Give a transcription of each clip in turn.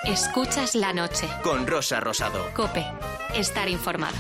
Escuchas la noche. Con Rosa Rosado. COPE. Estar informado.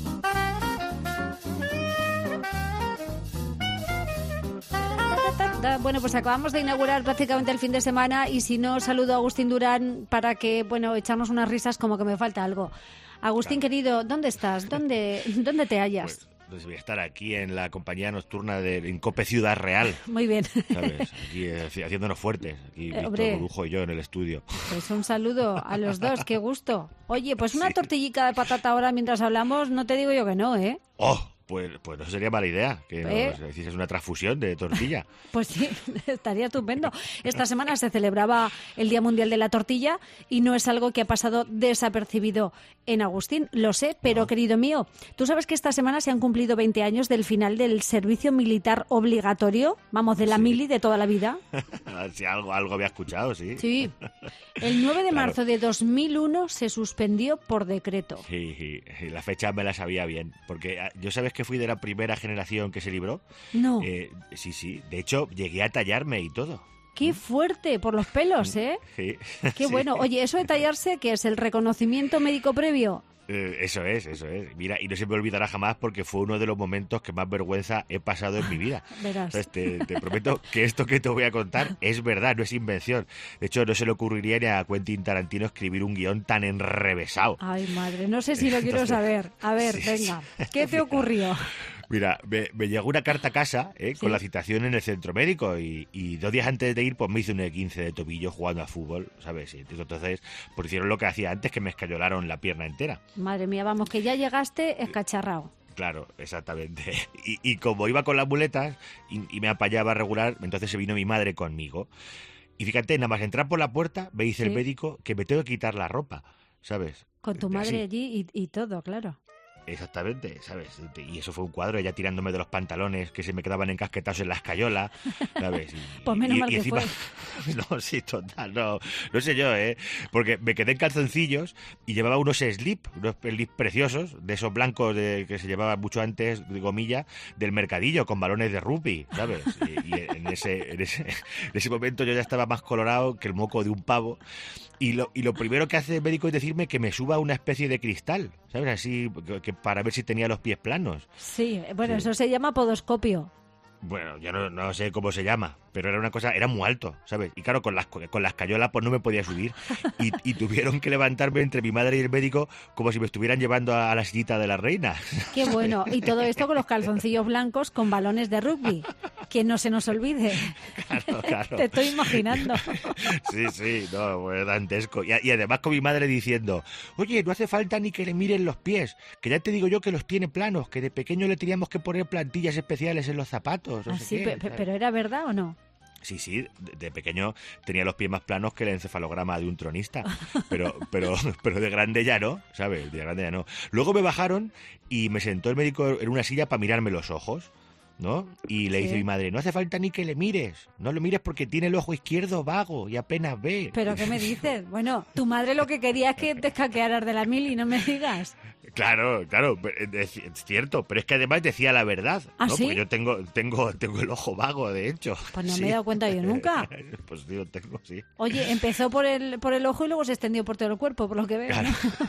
Bueno, pues acabamos de inaugurar prácticamente el fin de semana y si no, saludo a Agustín Durán para que, echarnos unas risas como que me falta algo. Agustín, querido, ¿dónde estás? ¿Dónde te hallas? Pues voy a estar aquí en la compañía nocturna en COPE Ciudad Real. Muy bien. ¿Sabes? Aquí haciéndonos fuertes. Aquí Víctor Borujo y yo en el estudio. Pues un saludo a los dos, qué gusto. Oye, pues una tortillica de patata ahora mientras hablamos, no te digo yo que no, ¿eh? ¡Oh! Pues no sería mala idea que nos hicieses una transfusión de tortilla. Pues sí, estaría estupendo. Esta semana se celebraba el Día Mundial de la Tortilla y no es algo que ha pasado desapercibido en Agustín, lo sé, pero querido mío, ¿tú sabes que esta semana se han cumplido 20 años del final del servicio militar obligatorio? Vamos, de la mili de toda la vida. Sí, algo había escuchado, sí. Sí. El 9 de marzo de 2001 se suspendió por decreto. Sí, la fecha me la sabía bien, porque yo sabes que fui de la primera generación que se libró. No. Sí. De hecho, llegué a tallarme y todo. ¡Qué fuerte! Por los pelos, ¿eh? Sí. ¡Qué bueno! Oye, ¿eso de tallarse qué es? ¿El reconocimiento médico previo? Eso es. Mira, y no se me olvidará jamás porque fue uno de los momentos que más vergüenza he pasado en mi vida. Verás. Entonces, te prometo que esto que te voy a contar es verdad, no es invención. De hecho, no se le ocurriría ni a Quentin Tarantino escribir un guión tan enrevesado. Ay, madre, no sé si lo quiero saber. A ver, venga, ¿qué te ocurrió? Mira, me llegó una carta a casa con la citación en el centro médico y 2 días antes de ir pues me hice un E15 de tobillo jugando a fútbol, ¿sabes? Y entonces pues hicieron lo que hacía antes, que me escayolaron la pierna entera. Madre mía, vamos, que ya llegaste escacharrao. Claro, exactamente. Y como iba con las muletas y me apañaba regular, entonces se vino mi madre conmigo. Y fíjate, nada más entrar por la puerta me dice el médico que me tengo que quitar la ropa, ¿sabes? Con tu madre allí y todo, claro. Exactamente, ¿sabes? Y eso fue un cuadro, ella tirándome de los pantalones que se me quedaban encasquetados en la escayola, ¿sabes? Pues menos mal que encima, fue. No, sí, total, no sé yo, porque me quedé en calzoncillos y llevaba unos slip preciosos, de esos blancos que se llevaban mucho antes, de gomilla, del mercadillo, con balones de rugby, ¿sabes? Y en ese momento yo ya estaba más colorado que el moco de un pavo. Y lo primero que hace el médico es decirme que me suba una especie de cristal, ¿sabes? Así, que para ver si tenía los pies planos. Sí, bueno, eso se llama podoscopio. Bueno, yo no sé cómo se llama, pero era muy alto, ¿sabes? Y claro, con las cayolas pues no me podía subir y tuvieron que levantarme entre mi madre y el médico como si me estuvieran llevando a la sillita de la reina. Qué bueno, y todo esto con los calzoncillos blancos con balones de rugby, que no se nos olvide. Claro. Te estoy imaginando. Sí, no, pues dantesco. Y además con mi madre diciendo, oye, no hace falta ni que le miren los pies, que ya te digo yo que los tiene planos, que de pequeño le teníamos que poner plantillas especiales en los zapatos. No sé qué, ¿pero era verdad o no? Sí, de pequeño tenía los pies más planos que el encefalograma de un tronista, pero de grande ya no, ¿sabes? De grande ya no. Luego me bajaron y me sentó el médico en una silla para mirarme los ojos, ¿no? Y le dice mi madre, no hace falta ni que le mires, no lo mires porque tiene el ojo izquierdo vago y apenas ve. ¿Pero qué me dices? Bueno, tu madre lo que quería es que te escaquearas de la mili, no me digas. Claro, es cierto, pero es que además decía la verdad, ¿Ah, ¿no? sí? Porque yo tengo el ojo vago, de hecho. Pues no me he dado cuenta yo nunca. Pues sí, lo tengo, sí. Oye, empezó por el ojo y luego se extendió por todo el cuerpo, por lo que veo, Claro.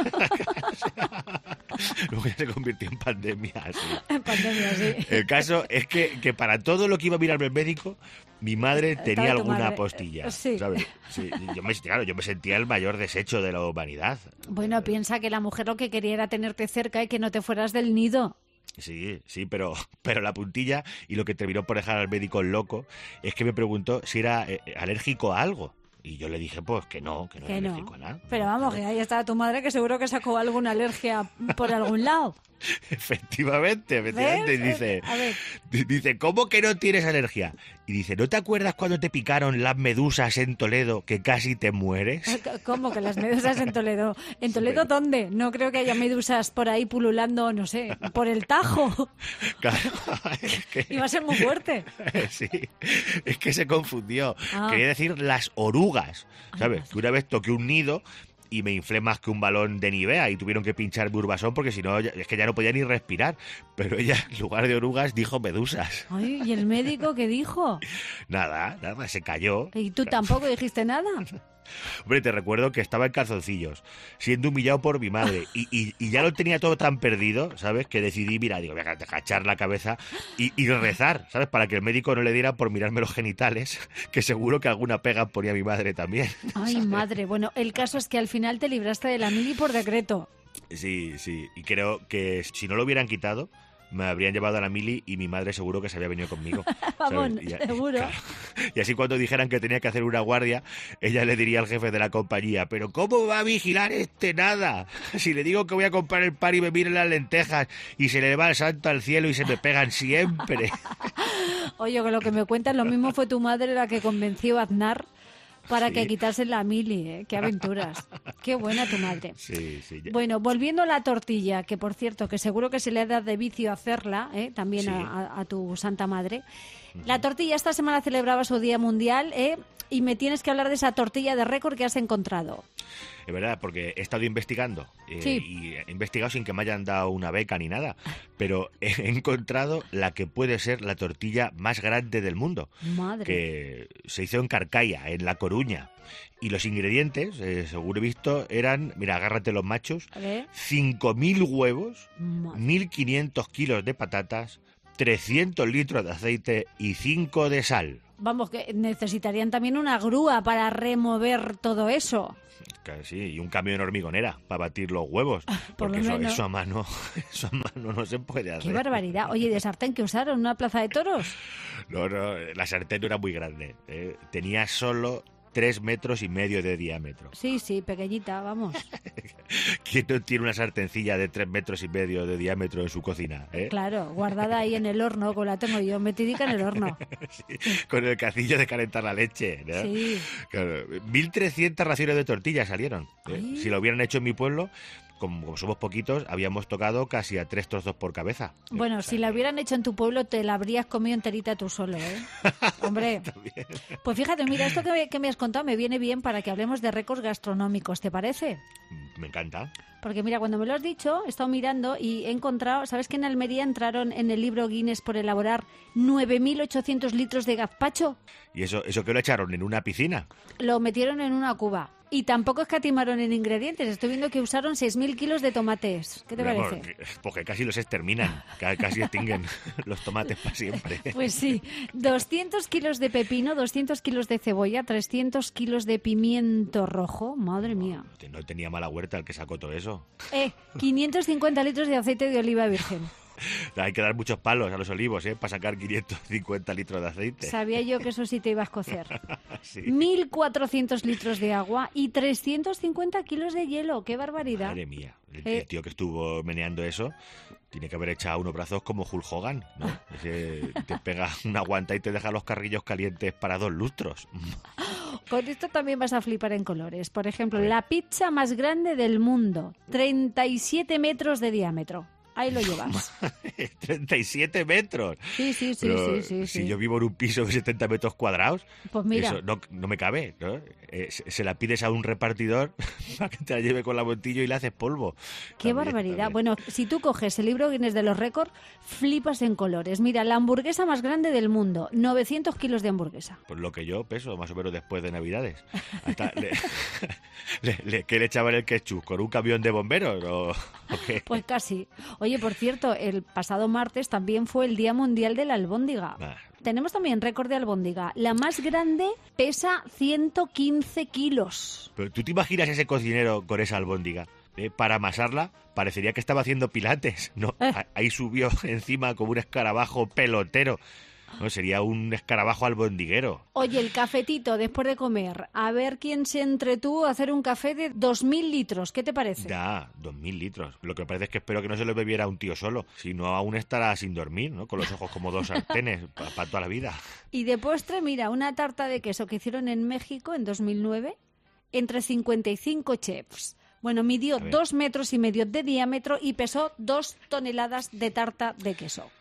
¿no? Luego ya se convirtió en pandemia, sí. En pandemia, sí. El caso es que para todo lo que iba a mirarme el médico, mi madre tenía tu alguna madre. postilla, Sí. ¿sabes? Sí, yo me sentía el mayor desecho de la humanidad. Bueno, piensa que la mujer lo que quería era tenerte cerca y que no te fueras del nido. Sí, pero la puntilla y lo que terminó por dejar al médico loco es que me preguntó si era alérgico a algo. Y yo le dije, pues que no era alérgico a nada. Pero vamos, que ahí estaba tu madre que seguro que sacó alguna alergia por algún lado. Efectivamente. Y dice, ¿cómo que no tienes alergia? Y dice, ¿no te acuerdas cuando te picaron las medusas en Toledo que casi te mueres? ¿Cómo que las medusas en Toledo? ¿En Toledo dónde? No creo que haya medusas por ahí pululando, no sé, por el Tajo. Claro, es que... Iba a ser muy fuerte. Sí, es que se confundió. Quería decir las orugas, ¿sabes? Que una vez toqué un nido y me inflé más que un balón de Nivea y tuvieron que pincharme Urbasón porque si no, es que ya no podía ni respirar. Pero ella, en lugar de orugas, dijo medusas. Ay, ¿y el médico qué dijo? Nada, se cayó. ¿Y tú tampoco dijiste nada? Hombre, te recuerdo que estaba en calzoncillos, siendo humillado por mi madre, y ya lo tenía todo tan perdido, ¿sabes? Que decidí, mira, digo, voy a agachar la cabeza y rezar, ¿sabes? Para que el médico no le diera por mirarme los genitales, que seguro que alguna pega ponía mi madre también. Ay, ¿sabes? madre. Bueno, el caso es que al final te libraste de la mili por decreto. Sí, y creo que si no lo hubieran quitado, me habrían llevado a la mili y mi madre seguro que se había venido conmigo. Vamos, ¿sabes? seguro. Claro. Y así cuando dijeran que tenía que hacer una guardia, ella le diría al jefe de la compañía, pero ¿cómo va a vigilar nada? Si le digo que voy a comprar el pan y me miren las lentejas y se le va el santo al cielo y se me pegan siempre. Oye, con lo que me cuentas, lo mismo fue tu madre la que convenció a Aznar para que quitase la mili, ¿eh? Qué aventuras. Qué buena tu madre. Sí. Bueno, volviendo a la tortilla, que por cierto, que seguro que se le da de vicio hacerla, también Sí. a tu santa madre. La tortilla esta semana celebraba su Día Mundial, y me tienes que hablar de esa tortilla de récord que has encontrado. Es verdad, porque he estado investigando Sí. y he investigado sin que me hayan dado una beca ni nada, pero he encontrado la que puede ser la tortilla más grande del mundo, Madre. que se hizo en Carcaya, en La Coruña. Y los ingredientes, seguro he visto, eran, mira, agárrate los machos, A ver. 5.000 huevos, Madre. 1.500 kilos de patatas, 300 litros de aceite y 5 de sal. Vamos, que necesitarían también una grúa para remover todo eso. Claro, sí, y un camión hormigonera para batir los huevos, Por porque lo menos. eso a mano no se puede hacer. ¡Qué barbaridad! Oye, ¿de sartén que usaron? ¿Una plaza de toros? No, la sartén no era muy grande, tenía solo 3,5 metros de diámetro. Sí, pequeñita, vamos. ¿Quién no tiene una sartencilla de 3,5 metros de diámetro en su cocina? Claro, guardada ahí en el horno, como la tengo yo, metidica en el horno. Sí, con el cacillo de calentar la leche, ¿no? Sí. Claro, 1.300 raciones de tortillas salieron. Ay. Si lo hubieran hecho en mi pueblo, como somos poquitos, habíamos tocado casi a 3 trozos por cabeza. Bueno, O sea si la que- hubieran hecho en tu pueblo, te la habrías comido enterita tú solo, ¿eh? Hombre. Pues fíjate, mira, esto que me has contado me viene bien para que hablemos de récords gastronómicos, ¿te parece? Me encanta. Porque mira, cuando me lo has dicho, he estado mirando y he encontrado, ¿sabes que en Almería entraron en el libro Guinness por elaborar 9.800 litros de gazpacho? ¿Y eso que lo echaron en una piscina? Lo metieron en una cuba. Y tampoco escatimaron en ingredientes. Estoy viendo que usaron 6.000 kilos de tomates. ¿Qué te Vamos, parece? porque casi los exterminan, casi extinguen los tomates para siempre. Pues sí, 200 kilos de pepino, 200 kilos de cebolla, 300 kilos de pimiento rojo. Madre mía. No tenía mala huerta el que sacó todo eso. 550 litros de aceite de oliva virgen. Hay que dar muchos palos a los olivos, para sacar 550 litros de aceite. Sabía yo que eso sí te iba a escocer. Sí. 1.400 litros de agua y 350 kilos de hielo. ¡Qué barbaridad! Madre mía, el tío que estuvo meneando eso tiene que haber echado unos brazos como Hulk Hogan, ¿no? Ese te pega una guanta y te deja los carrillos calientes para 2 lustros. Con esto también vas a flipar en colores. Por ejemplo, la pizza más grande del mundo, 37 metros de diámetro. Ahí lo llevas. 37 metros. Sí. Pero si yo vivo en un piso de 70 metros cuadrados, Pues mira. eso no me cabe, ¿no? Se la pides a un repartidor para que te la lleve con la montillo y le haces polvo. ¡Qué barbaridad! Bueno, si tú coges el libro Guinness de los récords, flipas en colores. Mira, la hamburguesa más grande del mundo, 900 kilos de hamburguesa. Pues lo que yo peso, más o menos después de Navidades. Hasta ¿qué le echaban el ketchup? ¿Con un camión de bomberos o qué? Pues casi. Oye, por cierto, el pasado martes también fue el Día Mundial de la Albóndiga. Ah. Tenemos también récord de albóndiga. La más grande pesa 115 kilos. Pero ¿tú te imaginas ese cocinero con esa albóndiga? Para amasarla, parecería que estaba haciendo pilates, ¿no? Ahí subió encima como un escarabajo pelotero. No, sería un escarabajo albondiguero. Oye, el cafetito después de comer. A ver quién se entretuvo a hacer un café de 2.000 litros. ¿Qué te parece? Ya, 2.000 litros. Lo que parece es que espero que no se lo bebiera un tío solo. Si no, aún estará sin dormir, ¿no? Con los ojos como 2 sartenes para toda la vida. Y de postre, mira, una tarta de queso que hicieron en México en 2009 entre 55 chefs. Bueno, midió 2,5 metros de diámetro y pesó 2 toneladas de tarta de queso.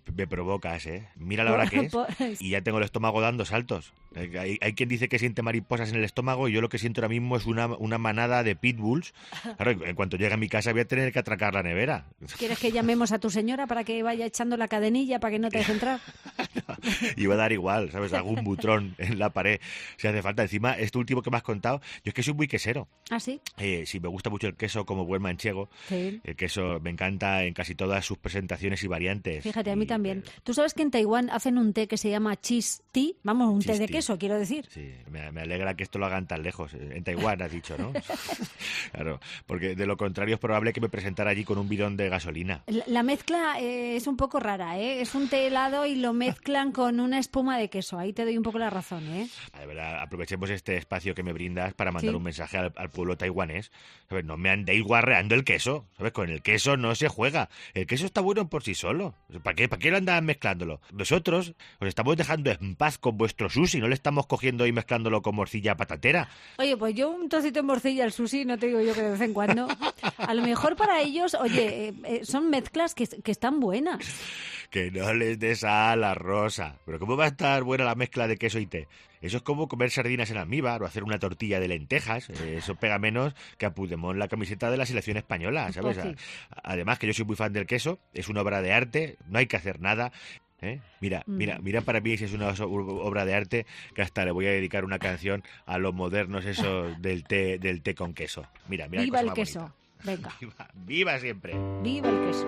Me provocas, ¿eh? Mira la hora que es y ya tengo el estómago dando saltos. Hay quien dice que siente mariposas en el estómago y yo lo que siento ahora mismo es una manada de pitbulls. Claro, en cuanto llegue a mi casa voy a tener que atracar la nevera. ¿Quieres que llamemos a tu señora para que vaya echando la cadenilla para que no te deje entrar? No, y va a dar igual, ¿sabes? Algún butrón en la pared si hace falta. Encima, esto último que me has contado, yo es que soy muy quesero. ¿Ah, sí? Sí, me gusta mucho el queso como buen manchego. Sí. El queso me encanta en casi todas sus presentaciones y variantes. Fíjate, a mí también. ¿Tú sabes que en Taiwán hacen un té que se llama cheese tea? Vamos, un té de queso, quiero decir. Sí, me alegra que esto lo hagan tan lejos. En Taiwán, has dicho, ¿no? Claro, porque de lo contrario es probable que me presentara allí con un bidón de gasolina. La mezcla es un poco rara, ¿eh? Es un té helado y lo mezclan con una espuma de queso. Ahí te doy un poco la razón, ¿eh? De verdad, aprovechemos este espacio que me brindas para mandar un mensaje al pueblo taiwanés. ¿Sabes? No me andéis guarreando el queso, ¿sabes? Con el queso no se juega. El queso está bueno por sí solo. ¿Para qué lo andan mezclándolo? Nosotros os estamos dejando en paz con vuestro sushi, no le estamos cogiendo y mezclándolo con morcilla patatera. Oye, pues yo un trocito de morcilla al sushi, no te digo yo que de vez en cuando. A lo mejor para ellos, oye, son mezclas que están buenas. Que no les des sal a Rosa. Pero ¿cómo va a estar buena la mezcla de queso y té? Eso es como comer sardinas en almíbar o hacer una tortilla de lentejas. Eso pega menos que a Puigdemont la camiseta de la selección española, ¿sabes? Pues sí. Además, que yo soy muy fan del queso, es una obra de arte, no hay que hacer nada. Mira para mí si es una obra de arte que hasta le voy a dedicar una canción a los modernos esos del té con queso. Mira viva el queso. Venga. Viva siempre. Viva el queso.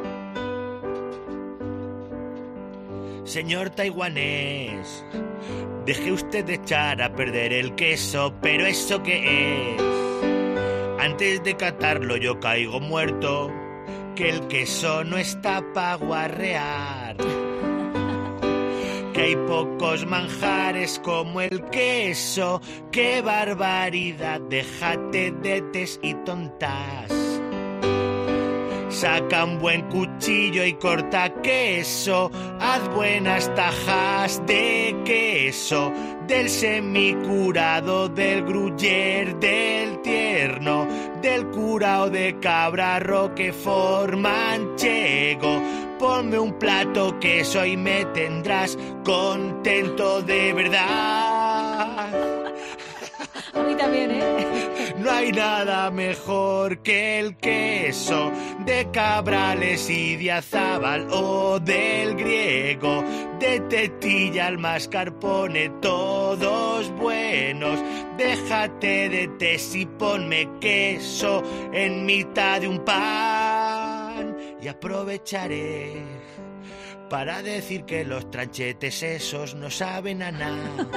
Señor taiwanés, deje usted de echar a perder el queso, pero ¿eso qué es? Antes de catarlo yo caigo muerto, que el queso no está pa' guarrear. Que hay pocos manjares como el queso, qué barbaridad, déjate de tes y tontas. Saca un buen cuchillo y corta queso, haz buenas tajas de queso, del semicurado, del gruyère, del tierno, del curao de cabra, roquefort, manchego. Ponme un plato queso y me tendrás contento de verdad. A mí también, ¿eh? No hay nada mejor que el queso de Cabrales y de Azábal o del griego, de Tetilla al mascarpone, todos buenos. Déjate de tés y ponme queso en mitad de un pan y aprovecharé para decir que los tranchetes esos no saben a nada.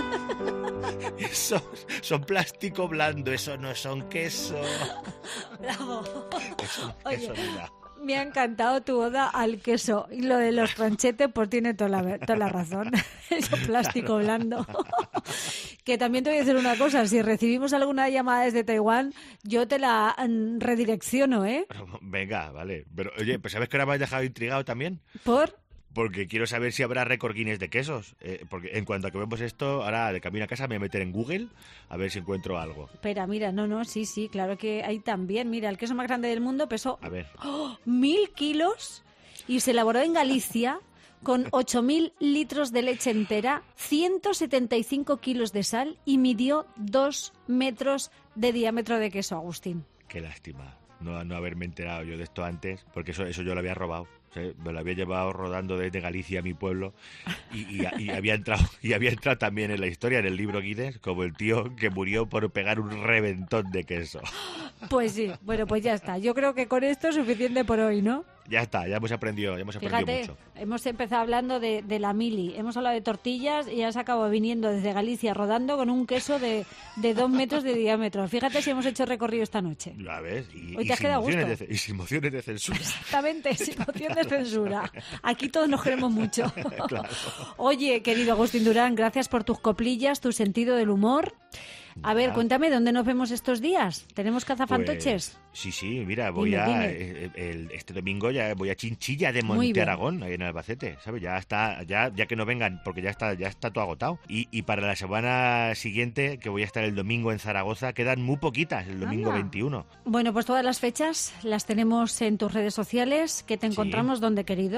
Esos son plástico blando, eso no son queso. Bravo. Eso, Oye, mira. me ha encantado tu oda al queso. Y lo de los tranchetes, pues tiene toda la razón. Eso plástico blando. Que también te voy a decir una cosa. Si recibimos alguna llamada desde Taiwán, yo te la redirecciono, ¿eh? Venga, vale. Pero, oye, pues ¿sabes que ahora me has dejado intrigado también? ¿Por? Porque quiero saber si habrá récord Guinness de quesos. Porque en cuanto a que vemos esto, ahora de camino a casa me voy a meter en Google a ver si encuentro algo. Espera, mira, no, sí, claro que hay también. Mira, el queso más grande del mundo pesó A ver. 1.000 kilos y se elaboró en Galicia con 8.000 litros de leche entera, 175 kilos de sal y midió 2 metros de diámetro de queso, Agustín. Qué lástima no haberme enterado yo de esto antes, porque eso yo lo había robado. ¿Sí? Me lo había llevado rodando desde Galicia a mi pueblo y había entrado también en la historia, en el libro Guinness, como el tío que murió por pegar un reventón de queso. Pues sí, bueno, pues ya está. Yo creo que con esto es suficiente por hoy, ¿no? Ya está, ya hemos aprendido Fíjate, mucho. hemos empezado hablando de la mili, hemos hablado de tortillas y ya se acabó viniendo desde Galicia rodando con un queso de 2 metros de diámetro. Fíjate si hemos hecho recorrido esta noche. Ya ves, Hoy te has quedado a gusto. y sin mociones de censura. Exactamente, sin moción de censura. Aquí todos nos queremos mucho. Claro. Oye, querido Agustín Durán, gracias por tus coplillas, tu sentido del humor. A ver, cuéntame, ¿dónde nos vemos estos días? ¿Tenemos cazafantoches? Pues, sí, mira, Dime. este domingo ya voy a Chinchilla de Monte Aragón, ahí en Albacete, ¿sabes? Ya está, ya que no vengan, porque ya está todo agotado. Y para la semana siguiente, que voy a estar el domingo en Zaragoza, quedan muy poquitas, el domingo 21. Bueno, pues todas las fechas las tenemos en tus redes sociales, que te encontramos donde, querido.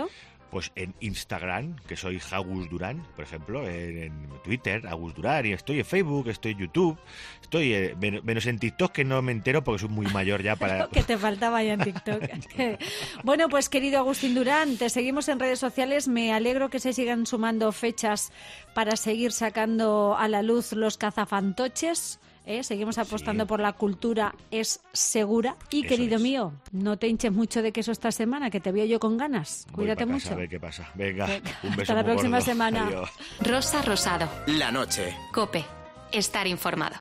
Pues en Instagram, que soy Agus Durán, por ejemplo, en Twitter, Agus Durán, y estoy en Facebook, estoy en YouTube, estoy menos en TikTok, que no me entero porque soy muy mayor ya para... Que te faltaba ya en TikTok. Bueno, pues querido Agustín Durán, te seguimos en redes sociales. Me alegro que se sigan sumando fechas para seguir sacando a la luz los cazafantoches. Seguimos apostando por la cultura, es segura. Y Eso querido es. mío, no te hinches mucho de queso esta semana, que te veo yo con ganas. Voy Cuídate pa' casa mucho. a ver qué pasa. Venga, un beso Hasta la muy próxima gordo. semana. Adiós. Rosa Rosado. La noche. Cope. Estar informado.